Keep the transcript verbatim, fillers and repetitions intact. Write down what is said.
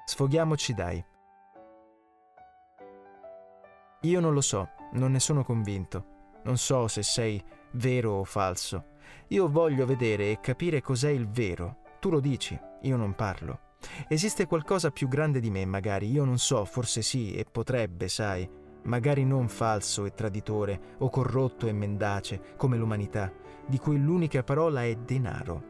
Sfoghiamoci, dai. Io non lo so, non ne sono convinto. Non so se sei vero o falso. Io voglio vedere e capire cos'è il vero. Tu lo dici, io non parlo. Esiste qualcosa più grande di me, magari, io non so, forse sì, e potrebbe, sai, magari non falso e traditore, o corrotto e mendace, come l'umanità, di cui l'unica parola è denaro.